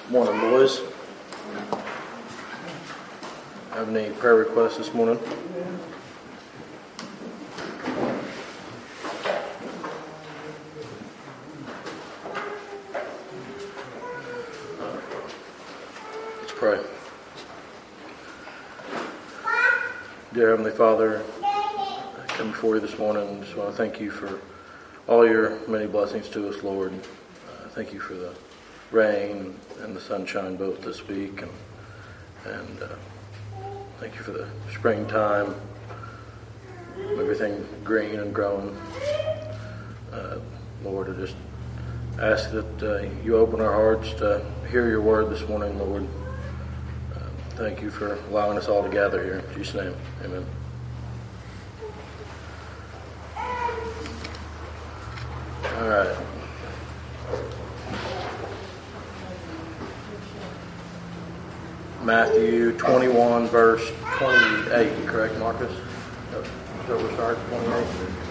Morning, boys. Have any prayer requests this morning? Let's pray. Dear Heavenly Father, I come before you this morning and just want to thank you for all your many blessings to us, Lord. Thank you for the rain and the sunshine both this week, and thank you for the springtime, everything green and growing. Lord, I just ask that you open our hearts to hear your word this morning, Lord. Thank you for allowing us all to gather here. In Jesus' name, amen. All right. Matthew 21, verse 28, correct, Marcus? So we start 28.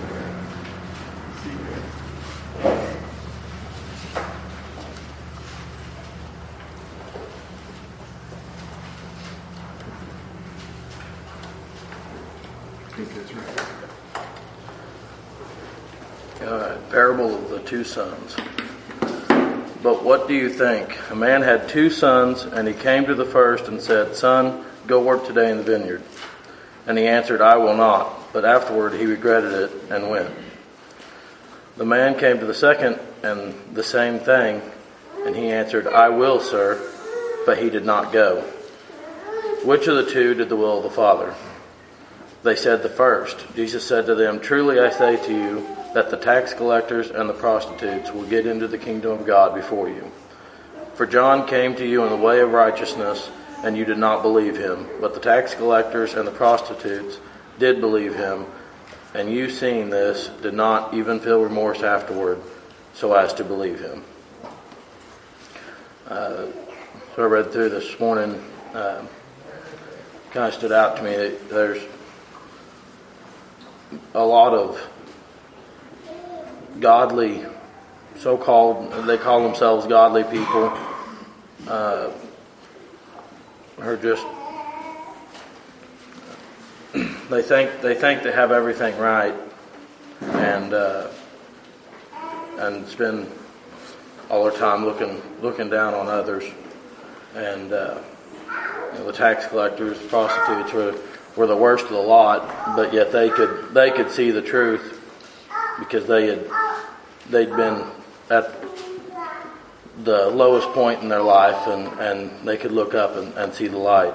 All right, parable of the two sons. But what do you think? A man had two sons, and he came to the first and said, "Son, go work today in the vineyard." And he answered, "I will not." But afterward he regretted it and went. The man came to the second, and the same thing, and he answered, "I will, sir." But he did not go. Which of the two did the will of the Father? They said, "The first." Jesus said to them, "Truly I say to you, that the tax collectors and the prostitutes will get into the kingdom of God before you. For John came to you in the way of righteousness, and you did not believe him. But the tax collectors and the prostitutes did believe him, and you, seeing this, did not even feel remorse afterward, so as to believe him." So I read through this morning. Kind of stood out to me that there's a lot of godly, so-called, they call themselves godly people, are just, they think they have everything right, and spend all their time looking down on others, and the tax collectors, prostitutes were the worst of the lot, but yet they could see the truth because they'd been at the lowest point in their life, and they could look up and see the light.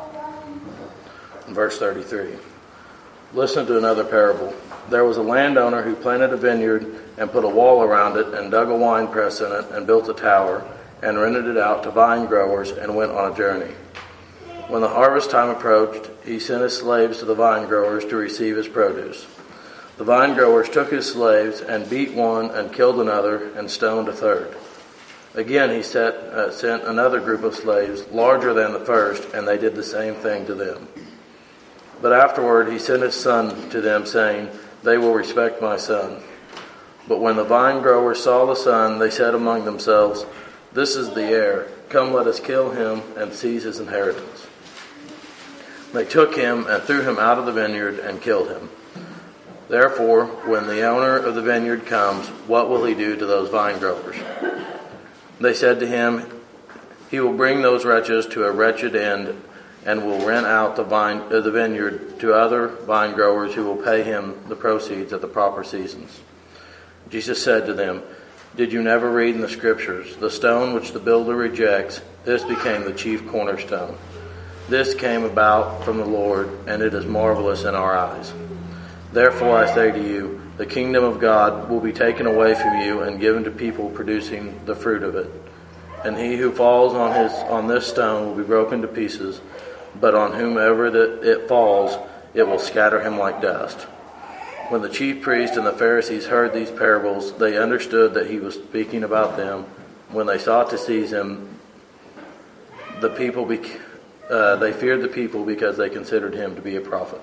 In verse 33, listen to another parable. There was a landowner who planted a vineyard and put a wall around it and dug a wine press in it and built a tower and rented it out to vine growers and went on a journey. When the harvest time approached, he sent his slaves to the vine growers to receive his produce. The vine growers took his slaves and beat one and killed another and stoned a third. Again he sent another group of slaves, larger than the first, and they did the same thing to them. But afterward he sent his son to them, saying, "They will respect my son." But when the vine growers saw the son, they said among themselves, "This is the heir. Come, let us kill him and seize his inheritance." They took him and threw him out of the vineyard and killed him. Therefore, when the owner of the vineyard comes, what will he do to those vine growers? They said to him, "He will bring those wretches to a wretched end and will rent out the vineyard to other vine growers who will pay him the proceeds at the proper seasons." Jesus said to them, "Did you never read in the scriptures, the stone which the builder rejects, this became the chief cornerstone. This came about from the Lord, and it is marvelous in our eyes. Therefore I say to you, the kingdom of God will be taken away from you and given to people producing the fruit of it. And he who falls on this stone will be broken to pieces, but on whomever it falls, it will scatter him like dust." When the chief priests and the Pharisees heard these parables, they understood that he was speaking about them. When they sought to seize him, they feared the people because they considered him to be a prophet.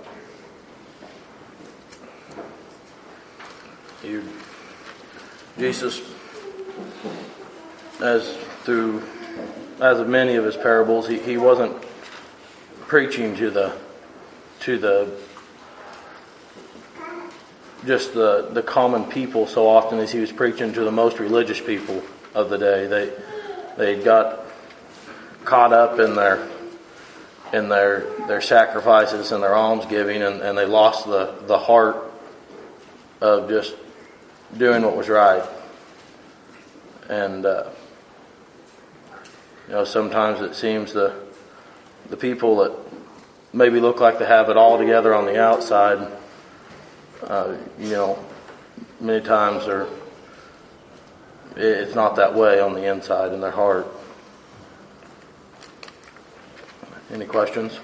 Jesus, as through as of many of his parables, he wasn't preaching to the just the common people so often as he was preaching to the most religious people of the day. They got caught up in their sacrifices and their almsgiving, and they lost the heart of just doing what was right. And sometimes it seems the people that maybe look like they have it all together on the outside, many times it's not that way on the inside in their heart. Any questions?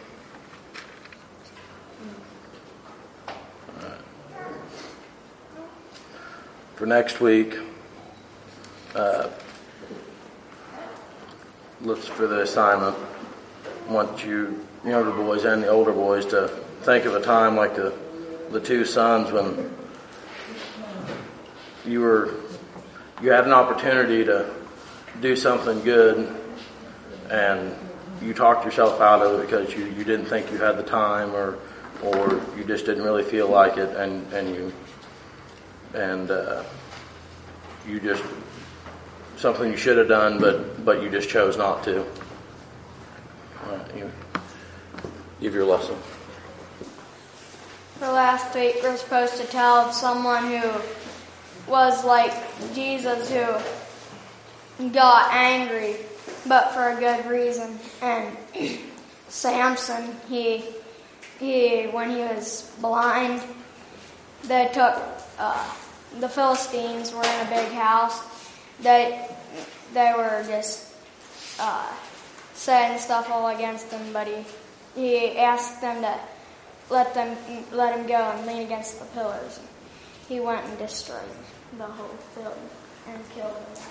All right. For next week, for the assignment, I want you younger boys and the older boys to think of a time like the two sons when you had an opportunity to do something good and you talked yourself out of it because you didn't think you had the time or you just didn't really feel like it and you just something you should have done but you just chose not to. All right, you give your lesson. For last week, we're supposed to tell of someone who was like Jesus, who got angry, but for a good reason. And Samson, he when he was blind, they took the Philistines were in a big house. They were just saying stuff all against him, but he asked them to let him go and lean against the pillars. He went and destroyed the whole building and killed them.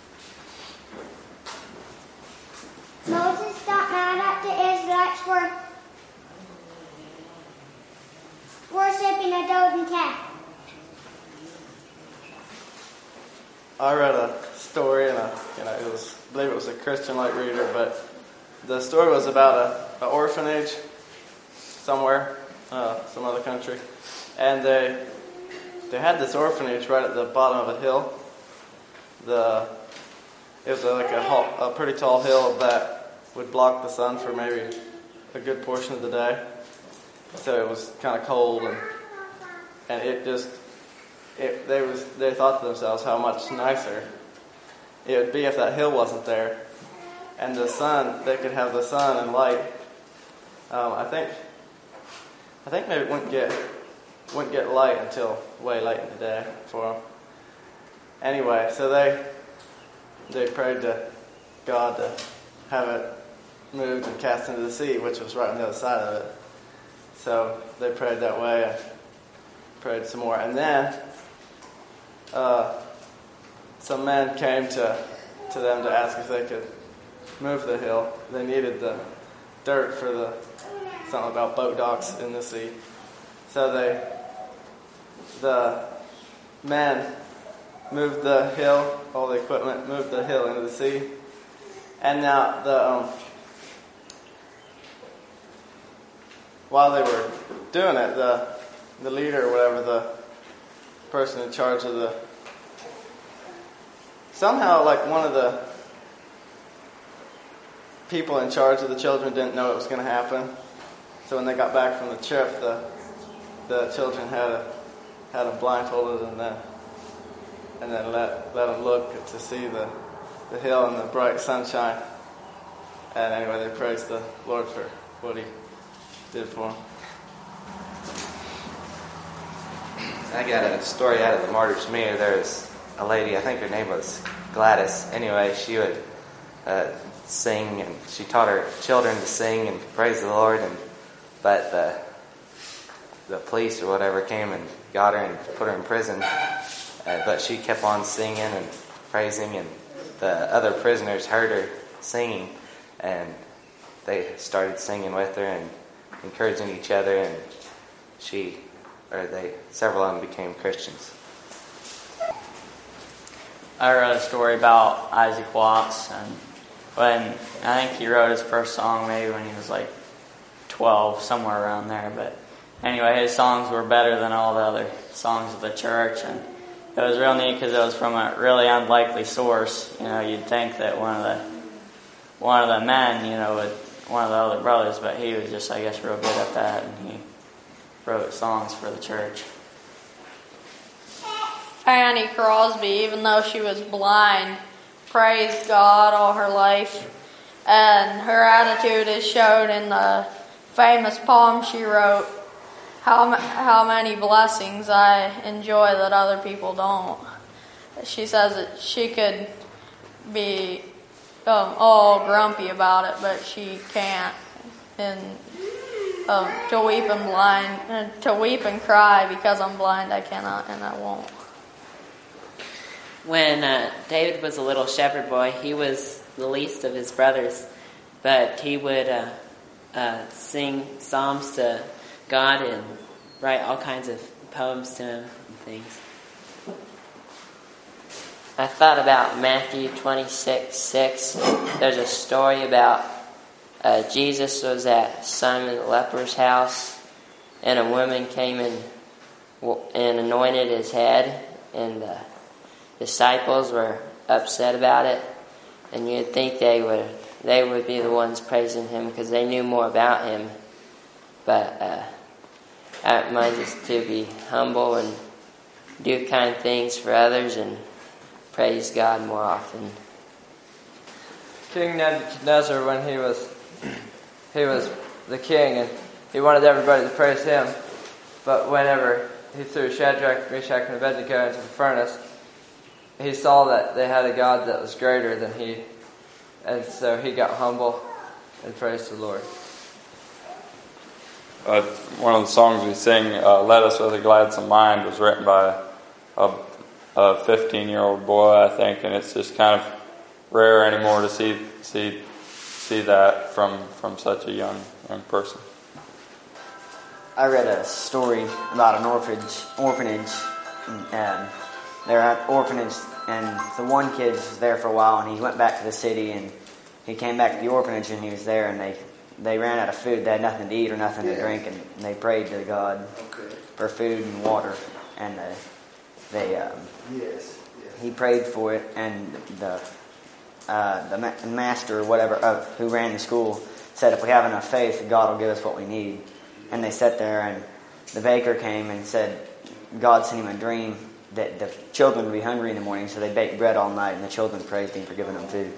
Moses got mad at the Israelites for worshiping a golden calf. I read a story, and I believe it was a Christian-like reader, but the story was about an orphanage somewhere, some other country, and they had this orphanage right at the bottom of a hill. It was like a pretty tall hill that would block the sun for maybe a good portion of the day, so it was kind of cold, and they thought to themselves how much nicer it would be if that hill wasn't there, and the sun, they could have the sun and light. I think maybe it wouldn't get light until way late in the day for them. Anyway, so they prayed to God to have it moved and cast into the sea, which was right on the other side of it. So they prayed that way and prayed some more, and then some men came to them to ask if they could move the hill. They needed the dirt for something about boat docks in the sea. So the men moved the hill, all the equipment, moved the hill into the sea. And now while they were doing it, the leader or whatever, the person in charge of somehow like one of the people in charge of the children didn't know it was going to happen. So when they got back from the trip, the children had them blindfolded and then let them look to see the hill and the bright sunshine. And anyway, they praised the Lord for what He did for them. I got a story out of the Martyrs' Mirror. There was a lady, I think her name was Gladys. Anyway, she would sing, and she taught her children to sing and praise the Lord. But the police or whatever came and got her and put her in prison. But she kept on singing and praising, and the other prisoners heard her singing, and they started singing with her and encouraging each other, and several of them became Christians. I read a story about Isaac Watts, and when I think he wrote his first song maybe when he was like 12, somewhere around there. But anyway, his songs were better than all the other songs of the church, and it was real neat because it was from a really unlikely source. You'd think that one of the men, one of the other brothers, but he was just, I guess, real good at that, and he wrote songs for the church. Fanny Crosby, even though she was blind, praised God all her life, and her attitude is shown in the famous poem she wrote, How Many Blessings I Enjoy That Other People Don't. She says that she could be all grumpy about it, but she can't. And to weep and cry because I'm blind, I cannot and I won't. When David was a little shepherd boy, he was the least of his brothers, but he would sing psalms to God and write all kinds of poems to him and things. I thought about Matthew 26:6. There's a story about Jesus was at Simon the leper's house, and a woman came and anointed his head, and the disciples were upset about it. And you'd think they would be the ones praising him because they knew more about him. But I remind us to be humble and do kind things for others and praise God more often. King Nebuchadnezzar, when he was the king, and he wanted everybody to praise him, but whenever he threw Shadrach, Meshach, and Abednego into the furnace, he saw that they had a God that was greater than he, and so he got humble and praised the Lord. One of the songs we sing, Let Us With a Gladsome Mind, was written by a 15-year-old boy, I think, and it's just kind of rare anymore to see that from such a young person. I read a story about an orphanage, and they're at orphanage, and the one kid was there for a while, and he went back to the city, and he came back to the orphanage, and he was there, and they ran out of food. They had nothing to eat or nothing to drink, and they prayed to God for food and water, and he prayed for it, and the master or whatever who ran the school said, if we have enough faith, God will give us what we need. And they sat there, and the baker came and said God sent him a dream that the children would be hungry in the morning, so they baked bread all night, and the children praised him for giving them food.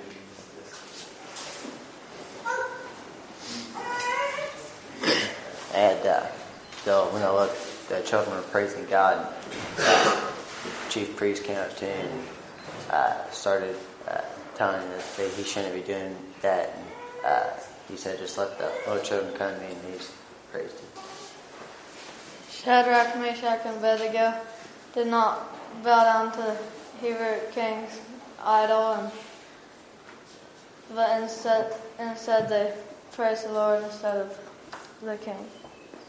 And so when I looked, the children were praising God. The chief priest came up to him and started telling him that he shouldn't be doing that. And he said, just let the little children come to me, and he's praised him. Shadrach, Meshach, and Abednego did not bow down to the Hebrew king's idol, but instead they praised the Lord instead of the king.